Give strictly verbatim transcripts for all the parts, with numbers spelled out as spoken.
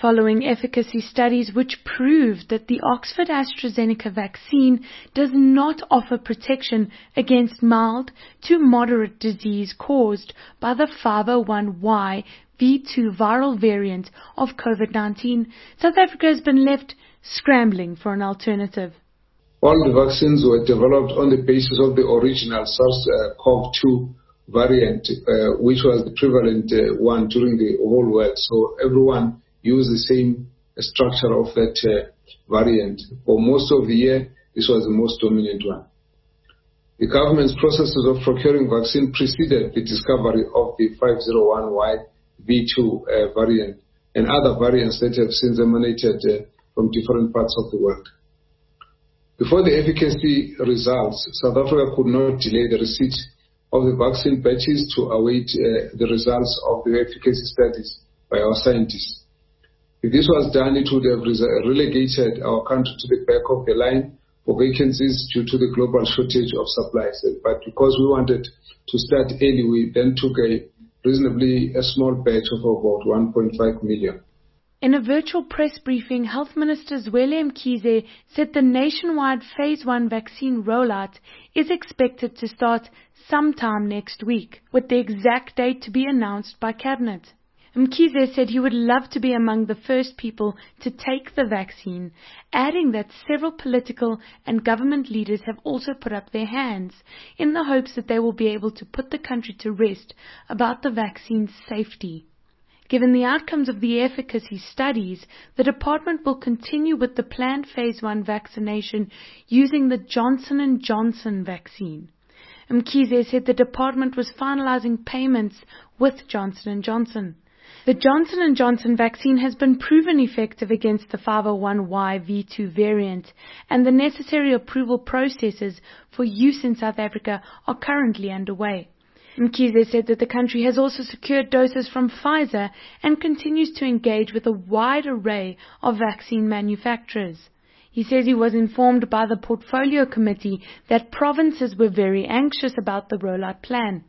following efficacy studies which proved that the Oxford AstraZeneca vaccine does not offer protection against mild to moderate disease caused by the five oh one Y V two viral variant of COVID nineteen, South Africa has been left scrambling for an alternative. All the vaccines were developed on the basis of the original SARS-CoV two variant, uh, which was the prevalent uh, one during the whole world. So everyone used the same structure of that uh, variant. For most of the year, this was the most dominant one. The government's processes of procuring vaccine preceded the discovery of the five oh one Y V two uh, variant and other variants that have since emanated uh, from different parts of the world. Before the efficacy results, South Africa could not delay the receipt of the vaccine batches to await uh, the results of the efficacy studies by our scientists. If this was done, it would have relegated our country to the back of the line for vacancies due to the global shortage of supplies. But because we wanted to start early, we then took a reasonably a small batch of about one point five million. In a virtual press briefing, Health Minister Zweli Mkhize said the nationwide Phase one vaccine rollout is expected to start sometime next week, with the exact date to be announced by Cabinet. Mkhize said he would love to be among the first people to take the vaccine, adding that several political and government leaders have also put up their hands in the hopes that they will be able to put the country to rest about the vaccine's safety. Given the outcomes of the efficacy studies, the department will continue with the planned Phase one vaccination using the Johnson and Johnson vaccine. Mkhize said the department was finalizing payments with Johnson and Johnson. The Johnson and Johnson vaccine has been proven effective against the five oh one Y V two variant, and the necessary approval processes for use in South Africa are currently underway. Mkhize said that the country has also secured doses from Pfizer and continues to engage with a wide array of vaccine manufacturers. He says he was informed by the Portfolio Committee that provinces were very anxious about the rollout plan.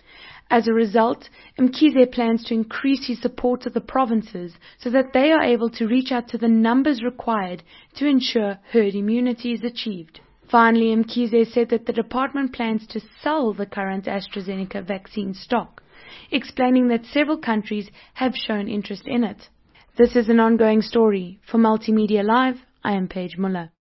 As a result, Mkhize plans to increase his support to the provinces so that they are able to reach out to the numbers required to ensure herd immunity is achieved. Finally, Mkhize said that the department plans to sell the current AstraZeneca vaccine stock, explaining that several countries have shown interest in it. This is an ongoing story. For Multimedia Live, I am Paige Muller.